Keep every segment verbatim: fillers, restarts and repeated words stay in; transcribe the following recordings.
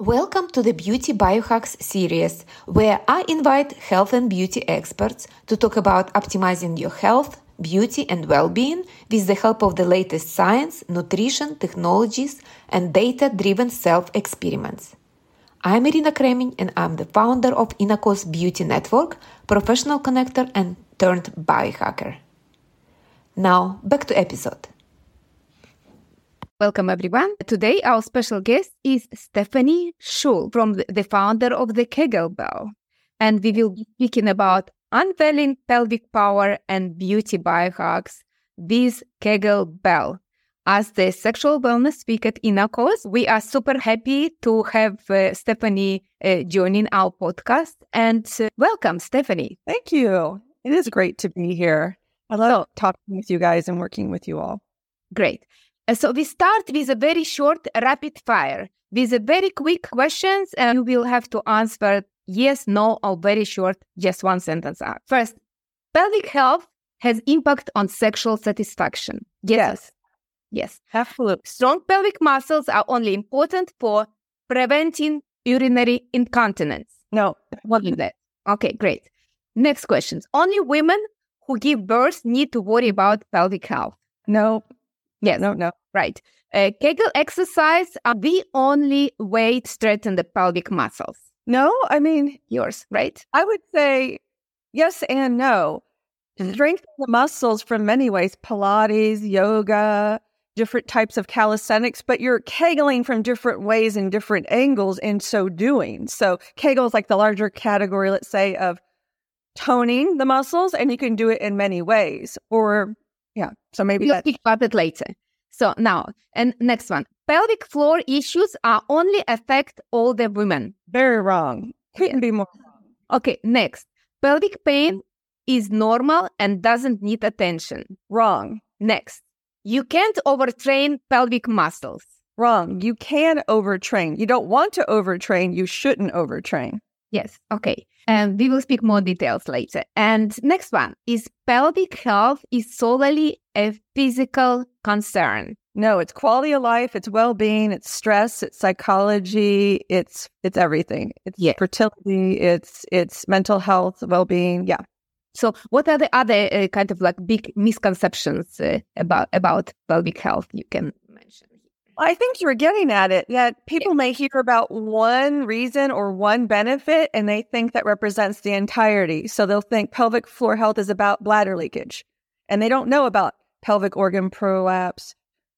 Welcome to the Beauty Biohacks series, where I invite health and beauty experts to talk about optimizing your health, beauty, and well-being with the help of the latest science, nutrition, technologies, and data-driven self-experiments. I'm Irina Kremin, and I'm the founder of Inacos Beauty Network, professional connector and turned biohacker. Now, back to episode. Welcome, everyone. Today, our special guest is Stephanie Schull, from the, the founder of the Kegel Bell. And we will be speaking about unveiling pelvic power and beauty biohacks with Kegel Bell. As the sexual wellness week at Inacos, we are super happy to have uh, Stephanie uh, joining our podcast. And uh, welcome, Stephanie. Thank you. It is great to be here. I love talking with you guys and working with you all. Great. So we start with a very short rapid fire with a very quick questions, and you will have to answer yes, no, or very short, just one sentence. First, pelvic health has impact on sexual satisfaction. Yes. Yes. Yes. Absolutely. Strong pelvic muscles are only important for preventing urinary incontinence. No. What is that? Okay, great. Next questions. Only women who give birth need to worry about pelvic health. No. Yes. No, no. Right. Uh, Kegel exercise are the only way to strengthen the pelvic muscles. No, I mean, Yours, right? I would say yes and no. Mm-hmm. Strengthen the muscles from many ways, Pilates, yoga, different types of calisthenics, but you're Kegeling from different ways and different angles in so doing. So Kegel is like the larger category, let's say, of toning the muscles, and you can do it in many ways. Or, yeah, so maybe We'll that's... speak about it later. So now, and next one. Pelvic floor issues are only affect older women. Very wrong. Couldn't be more wrong. Okay, next. Pelvic pain is normal and doesn't need attention. Wrong. Next. You can't overtrain pelvic muscles. Wrong. You can overtrain. You don't want to overtrain. You shouldn't overtrain. Yes, okay. And we will speak more details later. And next one is pelvic health is solely a physical concern. No, it's quality of life, it's well-being, it's stress, it's psychology, it's it's everything. It's Yeah. fertility, it's it's mental health, well-being. Yeah. So what are the other uh, kind of like big misconceptions uh, about about pelvic health you can mention? I think you were getting at it, that people may hear about one reason or one benefit, and they think that represents the entirety. So they'll think pelvic floor health is about bladder leakage, and they don't know about pelvic organ prolapse,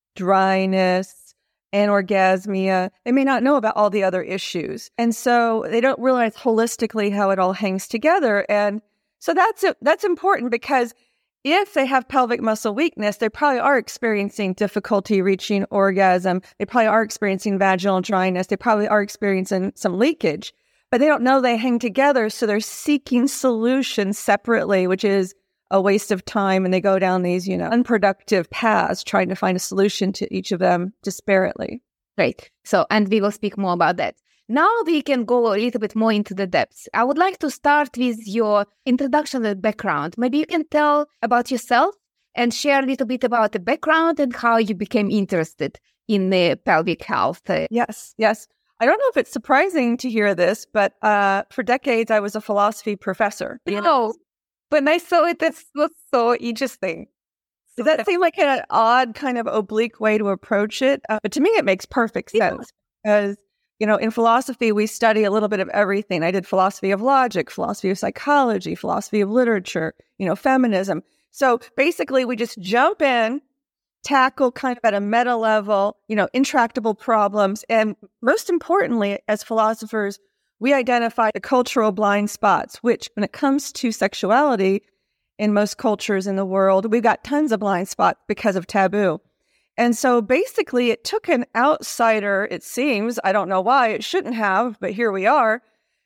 dryness, anorgasmia. They may not know about all the other issues. And so they don't realize holistically how it all hangs together. And so that's that's important, because if they have pelvic muscle weakness, they probably are experiencing difficulty reaching orgasm. They probably are experiencing vaginal dryness. They probably are experiencing some leakage, but they don't know they hang together. So they're seeking solutions separately, which is a waste of time. And they go down these, you know, unproductive paths trying to find a solution to each of them disparately. Great. So, and we will speak more about that. Now we can go a little bit more into the depths. I would like to start with your introduction and background. Maybe you can tell about yourself and share a little bit about the background and how you became interested in the pelvic health. Yes, yes. I don't know if it's surprising to hear this, but uh, for decades I was a philosophy professor. You know, when I saw it, that was so interesting. Does that seem like an odd kind of oblique way to approach it? Uh, but to me, it makes perfect sense, because you know, in philosophy, we study a little bit of everything. I did philosophy of logic, philosophy of psychology, philosophy of literature, you know, feminism. So basically, we just jump in, tackle kind of at a meta level, you know, intractable problems. And most importantly, as philosophers, we identify the cultural blind spots, which when it comes to sexuality in most cultures in the world, we've got tons of blind spots because of taboo. And so basically it took an outsider, it seems, I don't know why it shouldn't have, but here we are,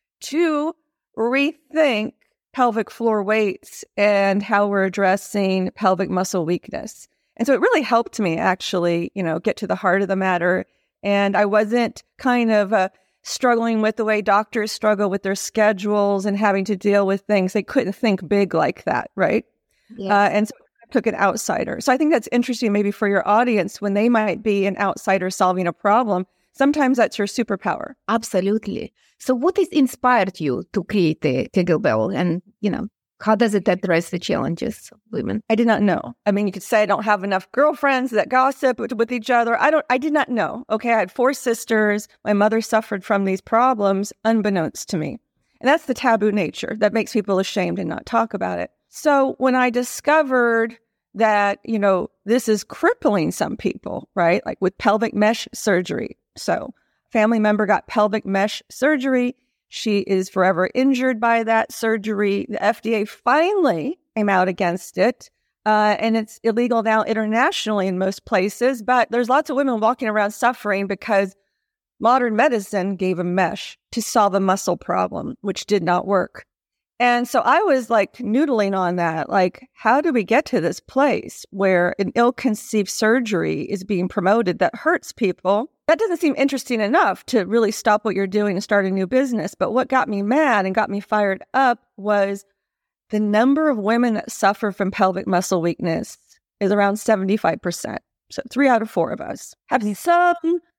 to rethink pelvic floor weights and how we're addressing pelvic muscle weakness. And so it really helped me actually, you know, get to the heart of the matter. And I wasn't kind of uh, struggling with the way doctors struggle with their schedules and having to deal with things. They couldn't think big like that, right? Yes. Uh, and so took an outsider. So I think that's interesting maybe for your audience when they might be an outsider solving a problem, sometimes that's your superpower. Absolutely. So what has inspired you to create the Kegel Bell? And, you know, how does it address the challenges of women? I did not know. I mean, you could say I don't have enough girlfriends that gossip with, with each other. I don't, I did not know. Okay. I had four sisters. My mother suffered from these problems unbeknownst to me. And that's the taboo nature that makes people ashamed and not talk about it. So when I discovered that, you know, this is crippling some people, right? Like with pelvic mesh surgery. So family member got pelvic mesh surgery. She is forever injured by that surgery. The F D A finally came out against it. Uh, and it's illegal now internationally in most places. But there's lots of women walking around suffering because modern medicine gave a mesh to solve a muscle problem, which did not work. And so I was like noodling on that. Like, how do we get to this place where an ill-conceived surgery is being promoted that hurts people? That doesn't seem interesting enough to really stop what you're doing and start a new business. But what got me mad and got me fired up was the number of women that suffer from pelvic muscle weakness is around seventy-five percent. So three out of four of us have some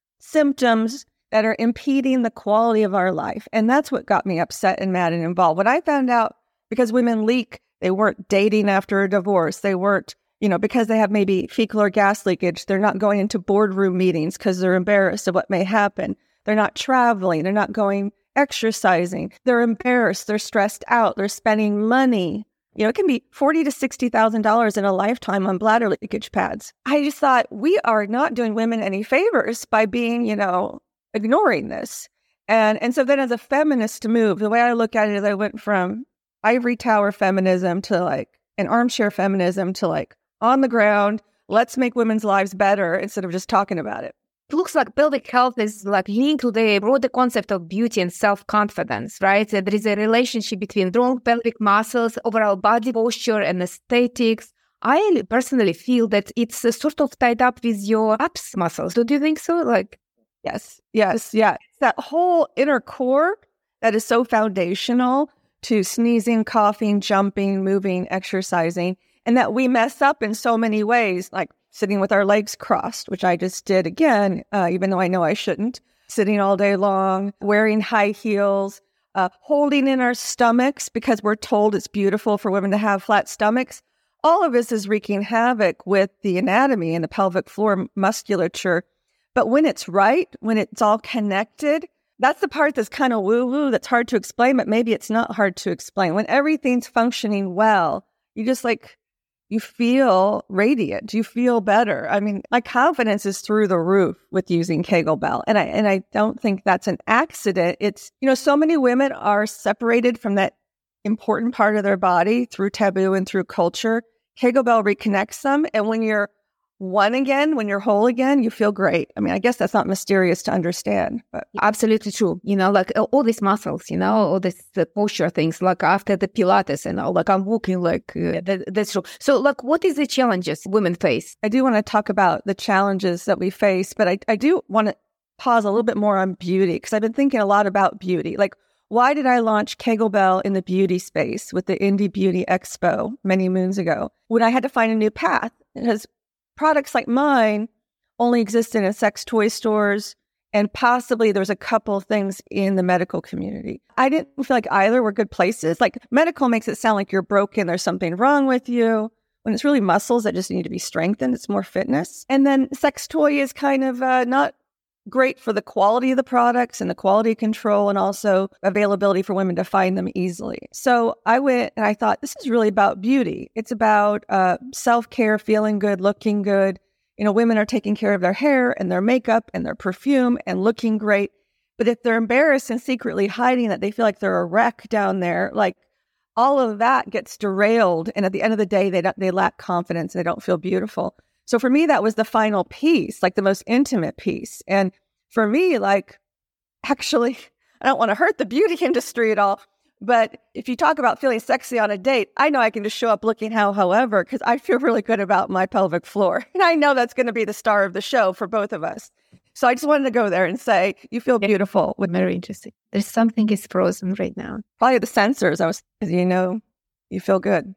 symptoms that are impeding the quality of our life. And that's what got me upset and mad and involved. When I found out, because women leak, they weren't dating after a divorce, they weren't, you know, because they have maybe fecal or gas leakage, they're not going into boardroom meetings because they're embarrassed of what may happen. They're not traveling, they're not going exercising, they're embarrassed, they're stressed out, they're spending money. You know, it can be forty thousand to sixty thousand dollars in a lifetime on bladder leakage pads. I just thought, we are not doing women any favors by being, you know, ignoring this. And and so then as a feminist move, the way I look at it is I went from ivory tower feminism to like an armchair feminism to like on the ground, let's make women's lives better instead of just talking about it. It looks like pelvic health is like linked to the broader concept of beauty and self-confidence, right? So there is a relationship between strong pelvic muscles, overall body posture, and aesthetics. I personally feel that it's uh, sort of tied up with your abs muscles. Don't you think so? Like, yes, yes, yeah. It's that whole inner core that is so foundational to sneezing, coughing, jumping, moving, exercising, and that we mess up in so many ways, like sitting with our legs crossed, which I just did again, uh, even though I know I shouldn't, sitting all day long, wearing high heels, uh, holding in our stomachs because we're told it's beautiful for women to have flat stomachs. All of this is wreaking havoc with the anatomy and the pelvic floor musculature. But when it's right, when it's all connected, that's the part that's kind of woo-woo, that's hard to explain, but maybe it's not hard to explain. When everything's functioning well, you just like, you feel radiant. You feel better. I mean, my confidence is through the roof with using Kegel Bell. And I, and I don't think that's an accident. It's, you know, so many women are separated from that important part of their body through taboo and through culture. Kegel Bell reconnects them. And when you're one again, when you're whole again, you feel great. I mean, I guess that's not mysterious to understand, but absolutely true. You know, like all these muscles, you know, all this the posture things, like after the Pilates and all, like I'm walking like, uh, that, that's true. So like, what is the challenges women face? I do want to talk about the challenges that we face, but I, I do want to pause a little bit more on beauty because I've been thinking a lot about beauty. Like, why did I launch Kegel Bell in the beauty space with the Indie Beauty Expo many moons ago when I had to find a new path? Because products like mine only exist in sex toy stores, and possibly there's a couple of things in the medical community. I didn't feel like either were good places. Like medical makes it sound like you're broken, there's something wrong with you, when it's really muscles that just need to be strengthened. It's more fitness. And then sex toy is kind of uh, not great for the quality of the products and the quality control and also availability for women to find them easily. So I went and I thought, this is really about beauty. It's about uh, self-care, feeling good, looking good. You know, women are taking care of their hair and their makeup and their perfume and looking great. But if they're embarrassed and secretly hiding that they feel like they're a wreck down there, like all of that gets derailed. And at the end of the day, they don't, they lack confidence. They don't feel beautiful. So for me, that was the final piece, like the most intimate piece. And for me, like, actually, I don't want to hurt the beauty industry at all. But if you talk about feeling sexy on a date, I know I can just show up looking how, however, because I feel really good about my pelvic floor. And I know that's going to be the star of the show for both of us. So I just wanted to go there and say, you feel beautiful. Yeah, very interesting. There's something is frozen right now. Probably the sensors. I was, you know, you feel good.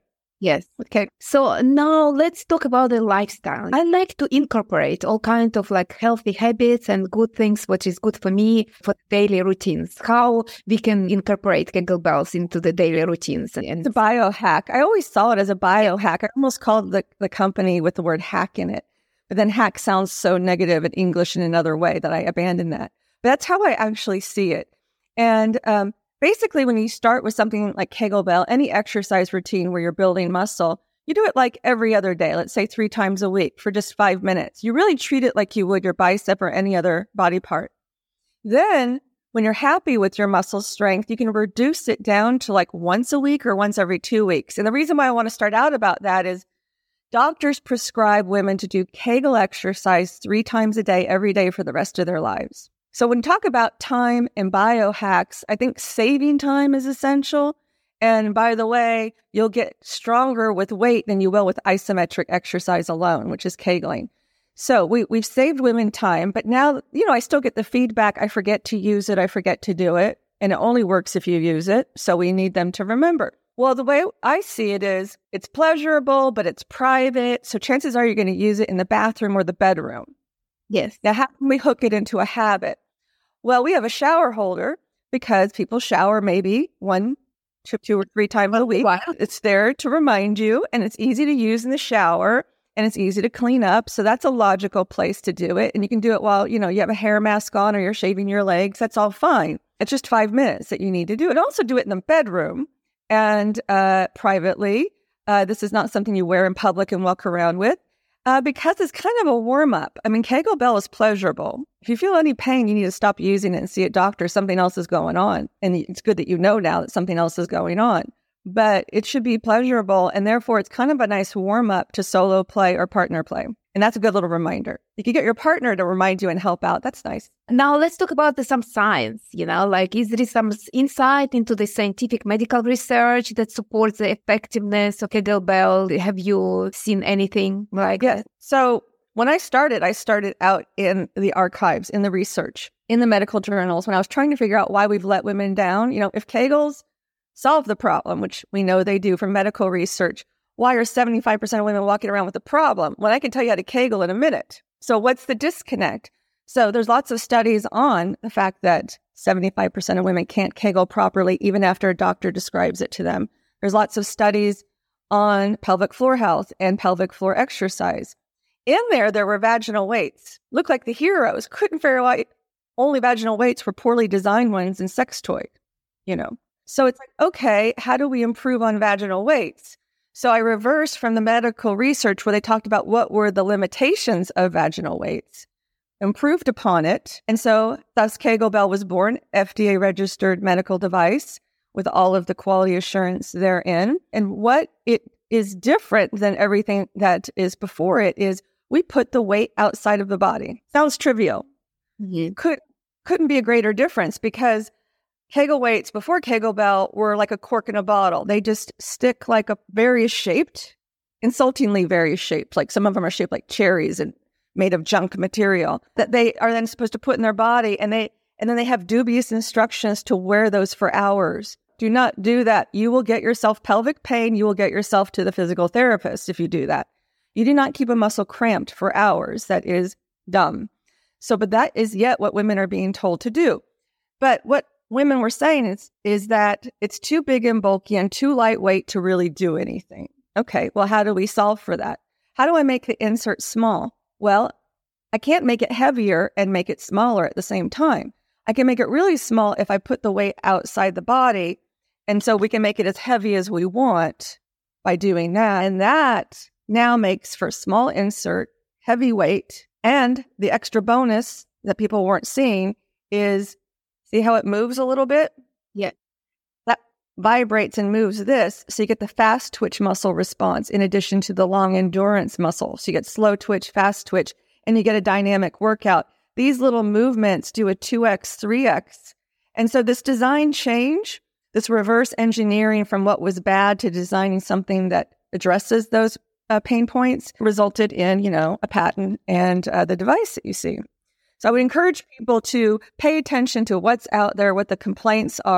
Yes. Okay. So now let's talk about the lifestyle. I like to incorporate all kinds of like healthy habits and good things, which is good for me for daily routines. How we can incorporate kettlebells into the daily routines. And it's a biohack. I always saw it as a biohack. I almost called the, the company with the word hack in it. But then hack sounds so negative in English in another way that I abandoned that. But that's how I actually see it. And um, basically, when you start with something like kettlebell, any exercise routine where you're building muscle, you do it like every other day, let's say three times a week for just five minutes. You really treat it like you would your bicep or any other body part. Then, when you're happy with your muscle strength, you can reduce it down to like once a week or once every two weeks. And the reason why I want to start out about that is doctors prescribe women to do Kegel exercise three times a day, every day for the rest of their lives. So when we talk about time and biohacks, I think saving time is essential. And by the way, you'll get stronger with weight than you will with isometric exercise alone, which is Kegling. So we, we've saved women time, but now, you know, I still get the feedback. I forget to use it. I forget to do it. And it only works if you use it. So we need them to remember. Well, the way I see it is it's pleasurable, but it's private. So chances are you're going to use it in the bathroom or the bedroom. Yes. Now, how can we hook it into a habit? Well, we have a shower holder because people shower maybe one, two, two or three times a week. Wow. It's there to remind you, and it's easy to use in the shower, and it's easy to clean up. So that's a logical place to do it. And you can do it while, you know, you have a hair mask on or you're shaving your legs. That's all fine. It's just five minutes that you need to do it. Also do it in the bedroom and uh, privately. Uh, this is not something you wear in public and walk around with. Uh, because it's kind of a warm-up. I mean, kettlebell is pleasurable. If you feel any pain, you need to stop using it and see a doctor. Something else is going on. And it's good that you know now that something else is going on. But it should be pleasurable, and therefore it's kind of a nice warm-up to solo play or partner play. And that's a good little reminder. You can get your partner to remind you and help out. That's nice. Now let's talk about the, some science, you know, like is there some insight into the scientific medical research that supports the effectiveness of kettlebell? Have you seen anything like yeah. that? So when I started, I started out in the archives, in the research, in the medical journals, when I was trying to figure out why we've let women down. You know, if Kegels solve the problem, which we know they do from medical research, why are seventy-five percent of women walking around with a problem? Well, I can tell you how to Kegel in a minute. So what's the disconnect? So there's lots of studies on the fact that seventy-five percent of women can't Kegel properly, even after a doctor describes it to them. There's lots of studies on pelvic floor health and pelvic floor exercise. In there, there were vaginal weights. Looked like the heroes. Couldn't figure out only vaginal weights were poorly designed ones in sex toy, you know. So it's like, okay, how do we improve on vaginal weights? So I reversed from the medical research where they talked about what were the limitations of vaginal weights, improved upon it. And so thus kettlebell was born, F D A-registered medical device with all of the quality assurance therein. And what it is different than everything that is before it is we put the weight outside of the body. Sounds trivial. Mm-hmm. Could, couldn't be a greater difference because Kegel weights before kettlebell were like a cork in a bottle. They just stick like a various shaped, insultingly various shaped. Like some of them are shaped like cherries and made of junk material that they are then supposed to put in their body. And they and then they have dubious instructions to wear those for hours. Do not do that. You will get yourself pelvic pain. You will get yourself to the physical therapist if you do that. You do not keep a muscle cramped for hours. That is dumb. So, but that is yet what women are being told to do. But what women were saying is, is that it's too big and bulky and too lightweight to really do anything. Okay, well, how do we solve for that? How do I make the insert small? Well, I can't make it heavier and make it smaller at the same time. I can make it really small if I put the weight outside the body. And so we can make it as heavy as we want by doing that. And that now makes for small insert, heavy weight. And the extra bonus that people weren't seeing is, see how it moves a little bit? Yeah. That vibrates and moves this. So you get the fast twitch muscle response in addition to the long endurance muscle. So you get slow twitch, fast twitch, and you get a dynamic workout. These little movements do a two X, three X. And so this design change, this reverse engineering from what was bad to designing something that addresses those uh, pain points resulted in, you know, a patent and uh, the device that you see. So I would encourage people to pay attention to what's out there, what the complaints are,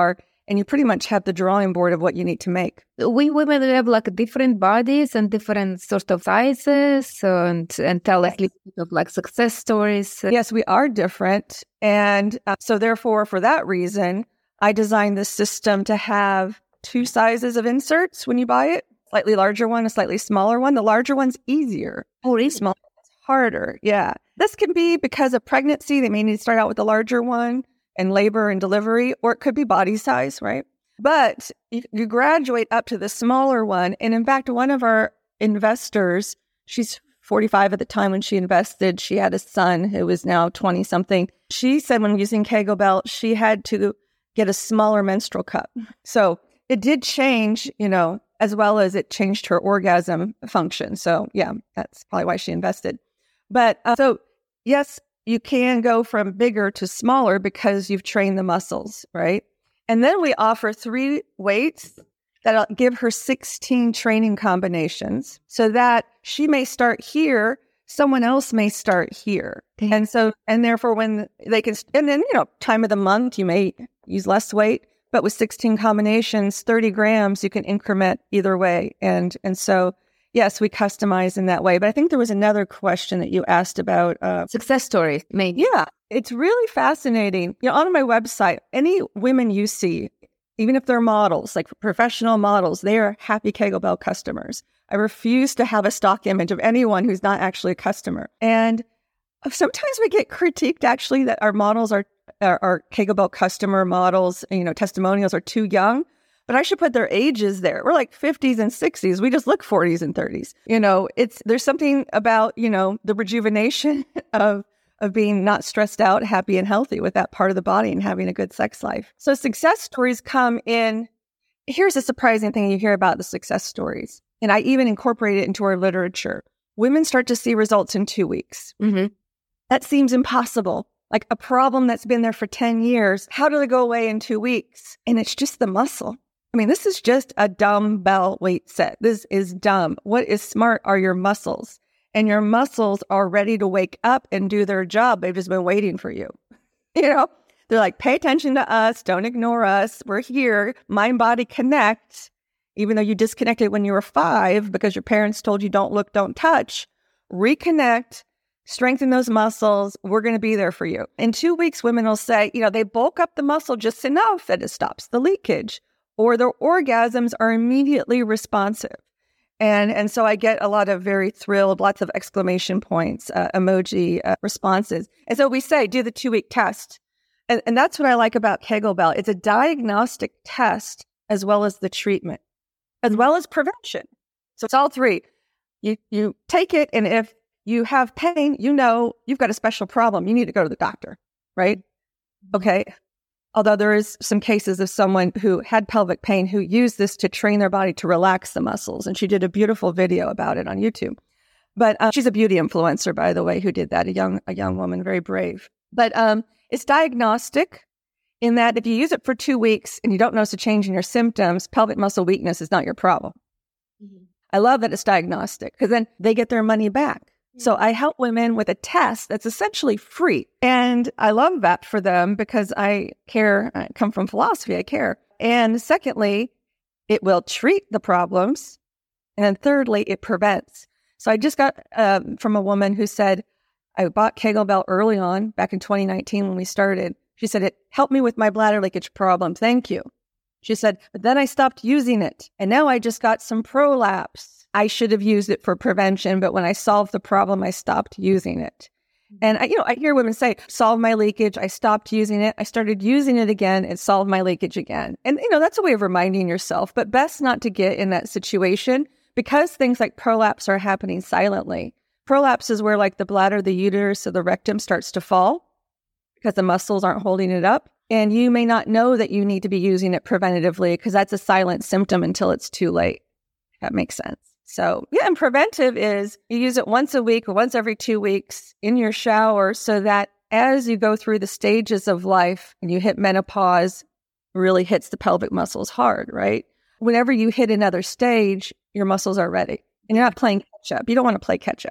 and you pretty much have the drawing board of what you need to make. We women have like different bodies and different sort of sizes, and and tell us a little bit of like success stories. Yes, we are different. And uh, so therefore, for that reason, I designed this system to have two sizes of inserts when you buy it, slightly larger one, a slightly smaller one. The larger one's easier. Oh, really? The smaller one's harder. Yeah. This can be because of pregnancy. They may need to start out with the larger one, and labor and delivery, or it could be body size, right? But you, you graduate up to the smaller one. And in fact, one of our investors, she's forty-five at the time when she invested, she had a son who was now twenty something. She said when using Kegel Bell, she had to get a smaller menstrual cup. So it did change, you know, as well as it changed her orgasm function. So yeah, that's probably why she invested. But uh, so yes, you can go from bigger to smaller because you've trained the muscles, right? And then we offer three weights that'll give her sixteen training combinations so that she may start here, someone else may start here. Okay. And so, and therefore when they can, and then, you know, time of the month, you may use less weight, but with sixteen combinations, thirty grams, you can increment either way. And, and so, yes, we customize in that way. But I think there was another question that you asked about. Uh, Success stories, maybe. Yeah, it's really fascinating. You know, on my website, any women you see, even if they're models, like professional models, they are happy Kegel Bell customers. I refuse to have a stock image of anyone who's not actually a customer. And sometimes we get critiqued, actually, that our models are, our, our Kegel Bell customer models, you know, testimonials are too young. But I should put their ages there. We're like fifties and sixties. We just look forties and thirties. You know, it's there's something about, you know, the rejuvenation of of being not stressed out, happy and healthy with that part of the body and having a good sex life. So success stories come in. Here's a surprising thing you hear about the success stories. And I even incorporate it into our literature. Women start to see results in two weeks. Mm-hmm. That seems impossible. Like a problem that's been there for ten years. How do they go away in two weeks? And it's just the muscle. I mean, this is just a dumbbell weight set. This is dumb. What is smart are your muscles. And your muscles are ready to wake up and do their job. They've just been waiting for you. You know, they're like, pay attention to us. Don't ignore us. We're here. Mind, body, connect. Even though you disconnected when you were five because your parents told you don't look, don't touch. Reconnect. Strengthen those muscles. We're going to be there for you. In two weeks, women will say, you know, they bulk up the muscle just enough that it stops the leakage. Or their orgasms are immediately responsive. And and so I get a lot of very thrilled, lots of exclamation points, uh, emoji uh, responses. And so we say, do the two-week test. And, and that's what I like about Kegel Bell. It's a diagnostic test as well as the treatment, as well as prevention. So it's all three. You you take it, and if you have pain, you know you've got a special problem. You need to go to the doctor, right? Okay. Although there is some cases of someone who had pelvic pain who used this to train their body to relax the muscles. And she did a beautiful video about it on YouTube. But uh, she's a beauty influencer, by the way, who did that, a young a young woman, very brave. But um, it's diagnostic in that if you use it for two weeks and you don't notice a change in your symptoms, pelvic muscle weakness is not your problem. Mm-hmm. I love that it's diagnostic because then they get their money back. So I help women with a test that's essentially free. And I love that for them because I care. I come from philosophy. I care. And secondly, it will treat the problems. And thirdly, it prevents. So I just got um, from a woman who said, I bought Kegel Bell early on back in twenty nineteen when we started. She said, it helped me with my bladder leakage problem. Thank you. She said, but then I stopped using it. And now I just got some prolapse. I should have used it for prevention, but when I solved the problem, I stopped using it. And I, you know, I hear women say, solve my leakage. I stopped using it. I started using it again. It solved my leakage again. And, you know, that's a way of reminding yourself, but best not to get in that situation because things like prolapse are happening silently. Prolapse is where like the bladder, the uterus, or the rectum starts to fall because the muscles aren't holding it up. And you may not know that you need to be using it preventatively because that's a silent symptom until it's too late. That makes sense. So, yeah, and preventive is you use it once a week or once every two weeks in your shower so that as you go through the stages of life and you hit menopause, really hits the pelvic muscles hard, right? Whenever you hit another stage, your muscles are ready. And you're not playing catch up. You don't want to play catch up.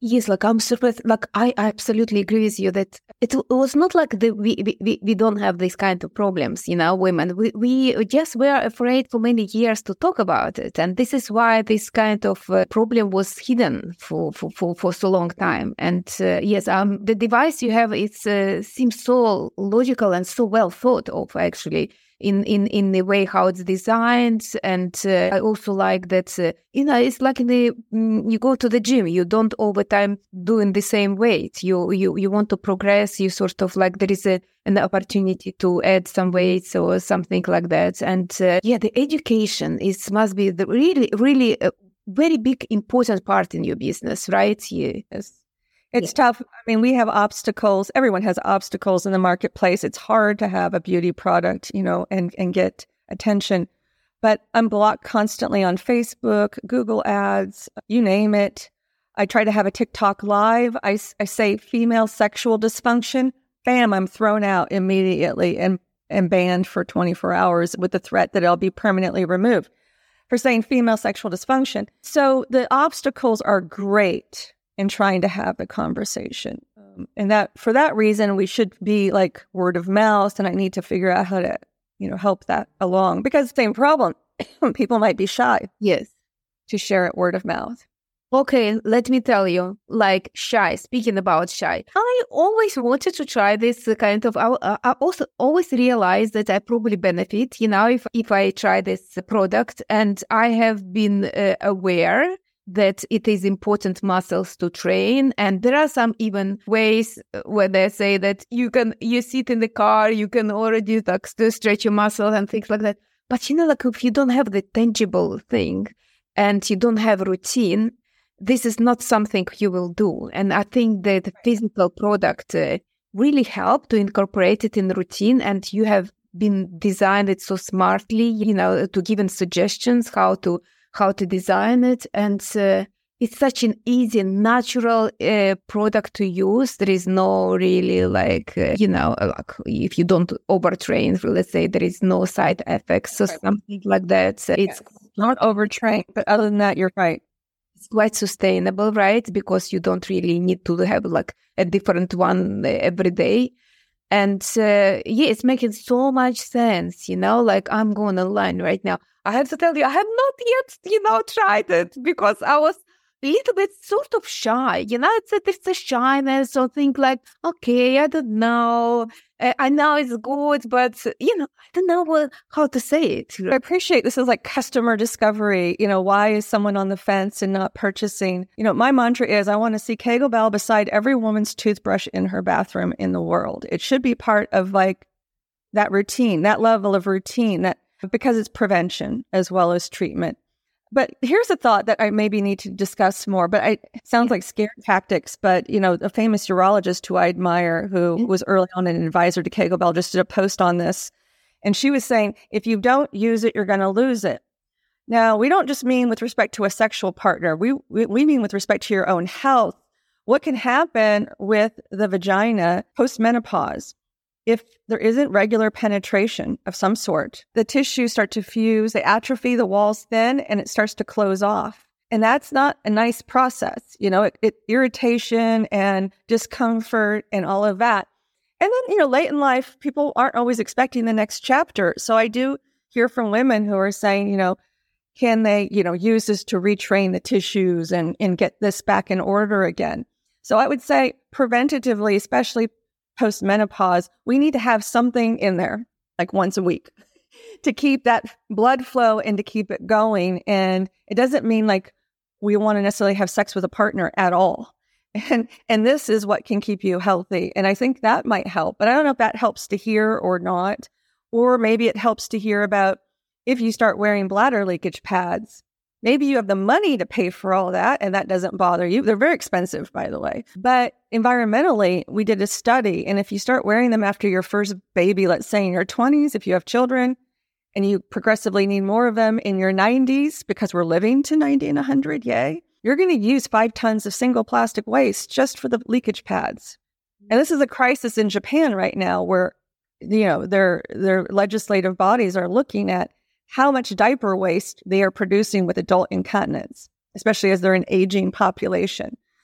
Yes, like I'm surprised. Like I absolutely agree with you that it, it was not like the, we, we we don't have these kind of problems, you know, women. We we just were afraid for many years to talk about it, and this is why this kind of uh, problem was hidden for, for, for, for so long time. And uh, yes, um, the device you have it uh, seems so logical and so well thought of, actually. In, in, in the way how it's designed. And uh, I also like that, uh, you know, it's like in the, mm, you go to the gym, you don't all the time doing the same weight. You, you, you want to progress, you sort of like, there is a, an opportunity to add some weights or something like that. And uh, yeah, the education is, must be the really, really a very big, important part in your business, right? Yes. It's yeah. tough. I mean, we have obstacles. Everyone has obstacles in the marketplace. It's hard to have a beauty product, you know, and, and get attention. But I'm blocked constantly on Facebook, Google ads, you name it. I try to have a TikTok live. I, I say female sexual dysfunction. Bam, I'm thrown out immediately and, and banned for twenty-four hours with the threat that I'll be permanently removed for saying female sexual dysfunction. So the obstacles are great in trying to have a conversation. Um, and that for that reason, we should be like word of mouth. And I need to figure out how to, you know, help that along, because same problem. People might be shy. Yes. To share it word of mouth. Okay, let me tell you, like shy, speaking about shy, I always wanted to try this kind of, I, I also always realized that I probably benefit, you know, if, if I try this product, and I have been uh, aware that it is important muscles to train. And there are some even ways where they say that you can, you sit in the car, you can already like stretch your muscles and things like that. But you know, like if you don't have the tangible thing and you don't have routine, this is not something you will do. And I think that the physical product uh, really helped to incorporate it in the routine, and you have been designed it so smartly, you know, to give suggestions how to how to design it. And uh, it's such an easy, natural uh, product to use. There is no really like, uh, you know, like if you don't overtrain, let's say, there is no side effects or something like that. So yes. It's not overtrained, but other than that, you're right. It's quite sustainable, right? Because you don't really need to have like a different one every day. And uh, yeah, it's making so much sense, you know, like I'm going online right now. I have to tell you, I have not yet, you know, tried it because I was a little bit sort of shy, you know, it's a, it's a shyness or think like, okay, I don't know. Uh, I know it's good, but, you know, I don't know what, how to say it. I appreciate this is like customer discovery. You know, why is someone on the fence and not purchasing? You know, my mantra is I want to see Kegel Bell beside every woman's toothbrush in her bathroom in the world. It should be part of like that routine, that level of routine, that because it's prevention as well as treatment. But here's a thought that I maybe need to discuss more, but I, it sounds like scare tactics. But, you know, a famous urologist who I admire, who was early on an advisor to Kegel Bell, just did a post on this. And she was saying, if you don't use it, you're going to lose it. Now, we don't just mean with respect to a sexual partner. We, we, we mean with respect to your own health. What can happen with the vagina post-menopause? If there isn't regular penetration of some sort, the tissues start to fuse, they atrophy, the walls thin, and it starts to close off. And that's not a nice process. You know, it, it irritation and discomfort and all of that. And then, you know, late in life, people aren't always expecting the next chapter. So I do hear from women who are saying, you know, can they, you know, use this to retrain the tissues and, and get this back in order again? So I would say preventatively, especially post-menopause, we need to have something in there, like once a week, to keep that blood flow and to keep it going. And it doesn't mean like we want to necessarily have sex with a partner at all. And and this is what can keep you healthy. And I think that might help. But I don't know if that helps to hear or not. Or maybe it helps to hear about if you start wearing bladder leakage pads. Maybe you have the money to pay for all that, and that doesn't bother you. They're very expensive, by the way. But environmentally, we did a study, and if you start wearing them after your first baby, let's say in your twenties, if you have children, and you progressively need more of them in your nineties, because we're living to ninety and one hundred, yay, you're going to use five tons of single plastic waste just for the leakage pads. And this is a crisis in Japan right now where, you know, their their legislative bodies are looking at how much diaper waste they are producing with adult incontinence, especially as they're an aging population.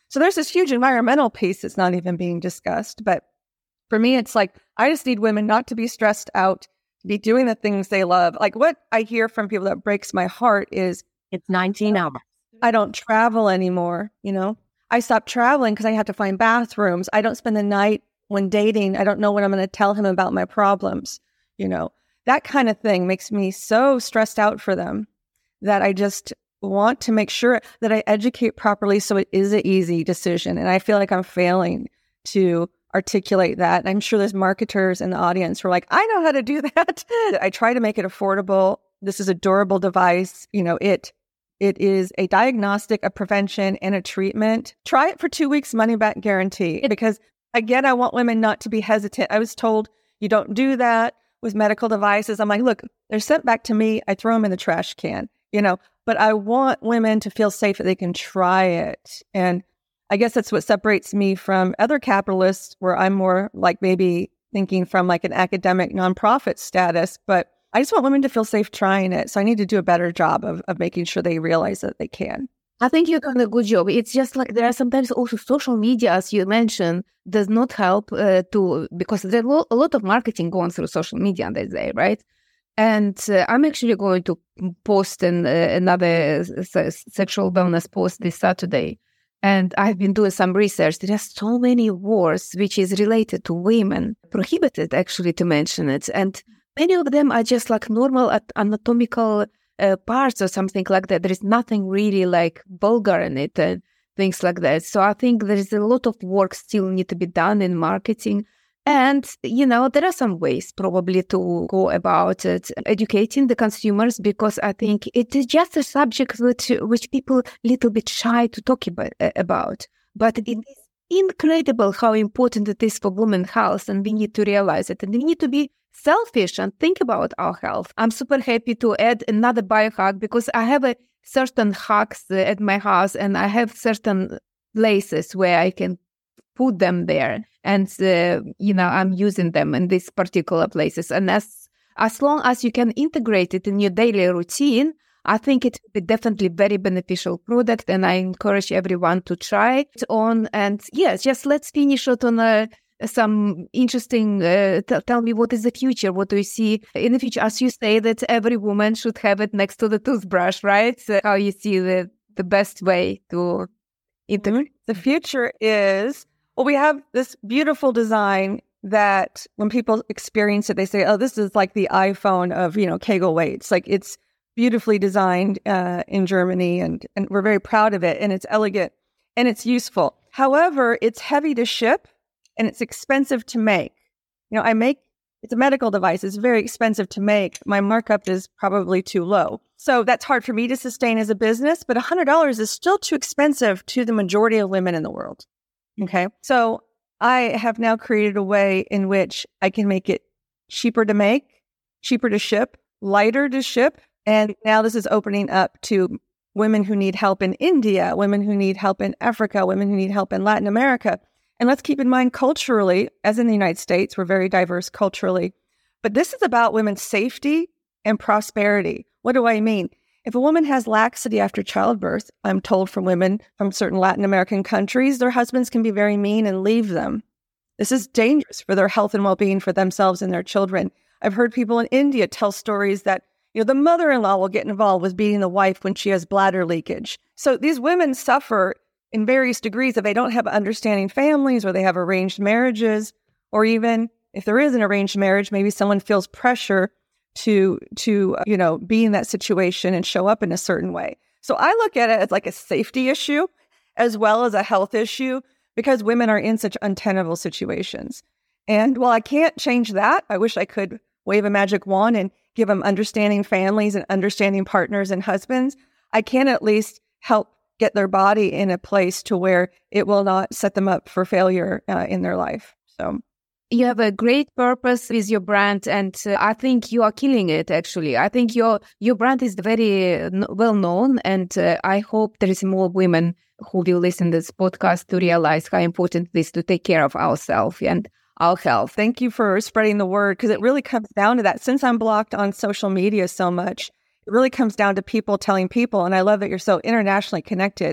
So there's this huge environmental piece that's not even being discussed. But for me, it's like, I just need women not to be stressed out, to be doing the things they love. Like what I hear from people that breaks my heart is, it's nineteen hours. I don't travel anymore. You know, I stopped traveling because I had to find bathrooms. I don't spend the night when dating. I don't know when I'm going to tell him about my problems. You know, that kind of thing makes me so stressed out for them that I just want to make sure that I educate properly so it is an easy decision. And I feel like I'm failing to articulate that. I'm sure there's marketers in the audience who are like, I know how to do that. I try to make it affordable. This is a durable device. You know, it it is a diagnostic, a prevention, and a treatment. Try it for two weeks, money back guarantee. Because again, I want women not to be hesitant. I was told you don't do that with medical devices. I'm like, look, they're sent back to me. I throw them in the trash can, you know, but I want women to feel safe that they can try it. And I guess that's what separates me from other capitalists, where I'm more like maybe thinking from like an academic nonprofit status, but I just want women to feel safe trying it. So I need to do a better job of, of making sure they realize that they can. I think you've done a good job. It's just like there are sometimes also social media, as you mentioned, does not help uh, to, because there's a lot of marketing going through social media these days, right? And uh, I'm actually going to post an, uh, another s- sexual wellness post this Saturday. And I've been doing some research. There are so many words which is related to women, prohibited actually to mention it. And many of them are just like normal anatomical uh, parts or something like that. There is nothing really like vulgar in it and things like that. So I think there is a lot of work still need to be done in marketing. And, you know, there are some ways probably to go about it, educating the consumers, because I think it is just a subject which, which people a little bit shy to talk about, about. But it is incredible how important it is for women's health, and we need to realize it. And we need to be selfish and think about our health. I'm super happy to add another biohack, because I have a certain hacks at my house, and I have certain places where I can put them there. And, uh, you know, I'm using them in these particular places. And as as long as you can integrate it in your daily routine, I think it will be definitely very beneficial product. And I encourage everyone to try it on. And yes, just let's finish it on a, some interesting, uh, t- tell me what is the future? What do you see in the future? As you say that every woman should have it next to the toothbrush, right? So how you see the, the best way to integrate? The future is... Well, we have this beautiful design that when people experience it, they say, oh, this is like the iPhone of, you know, Kegel weights. Like it's beautifully designed uh, in Germany, and, and we're very proud of it, and it's elegant and it's useful. However, it's heavy to ship and it's expensive to make. You know, I make, it's a medical device. It's very expensive to make. My markup is probably too low. So that's hard for me to sustain as a business, but one hundred dollars is still too expensive to the majority of women in the world. Okay. So I have now created a way in which I can make it cheaper to make, cheaper to ship, lighter to ship. And now this is opening up to women who need help in India, women who need help in Africa, women who need help in Latin America. And let's keep in mind culturally, as in the United States, we're very diverse culturally. But this is about women's safety and prosperity. What do I mean? If a woman has laxity after childbirth, I'm told from women from certain Latin American countries, their husbands can be very mean and leave them. This is dangerous for their health and well-being for themselves and their children. I've heard people in India tell stories that, you know, the mother-in-law will get involved with beating the wife when she has bladder leakage. So these women suffer in various degrees if they don't have understanding families, or they have arranged marriages, or even if there is an arranged marriage, maybe someone feels pressure to, to, you know, be in that situation and show up in a certain way. So I look at it as like a safety issue as well as a health issue, because women are in such untenable situations. And while I can't change that, I wish I could wave a magic wand and give them understanding families and understanding partners and husbands. I can at least help get their body in a place to where it will not set them up for failure uh, in their life. So you have a great purpose with your brand, and uh, I think you are killing it, actually. I think your your brand is very uh, well known, and uh, I hope there is more women who will listen to this podcast to realize how important it is to take care of ourselves and our health. Thank you for spreading the word, because it really comes down to that. Since I'm blocked on social media so much, it really comes down to people telling people, and I love that you're so internationally connected,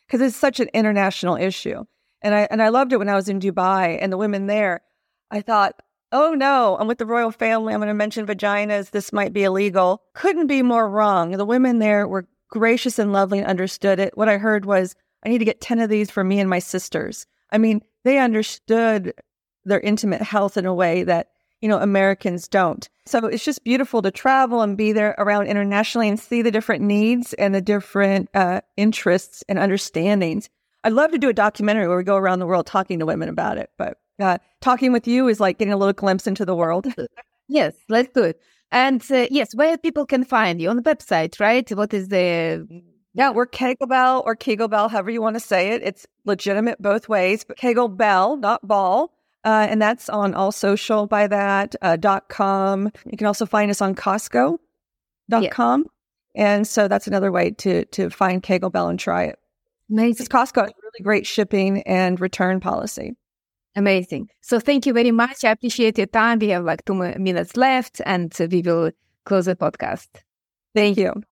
because it's such an international issue. And I and I loved it when I was in Dubai and the women there. I thought, oh no, I'm with the royal family. I'm going to mention vaginas. This might be illegal. Couldn't be more wrong. The women there were gracious and lovely and understood it. What I heard was, I need to get ten of these for me and my sisters. I mean, they understood their intimate health in a way that, you know, Americans don't. So it's just beautiful to travel and be there around internationally and see the different needs and the different uh, interests and understandings. I'd love to do a documentary where we go around the world talking to women about it, but uh, talking with you is like getting a little glimpse into the world. Yes, let's do it. And uh, yes, where people can find you on the website, right? What is the... Yeah, we're Kegelbell or Kegelbell, however you want to say it. It's legitimate both ways, but Kegelbell, not ball. Uh, and that's on all social by that, uh, dot com. You can also find us on Costco dot com. Yeah. And so that's another way to to find Kegelbell and try it. Amazing. Costco has really great shipping and return policy. Amazing. So thank you very much. I appreciate your time. We have like two minutes left and we will close the podcast. Thank you.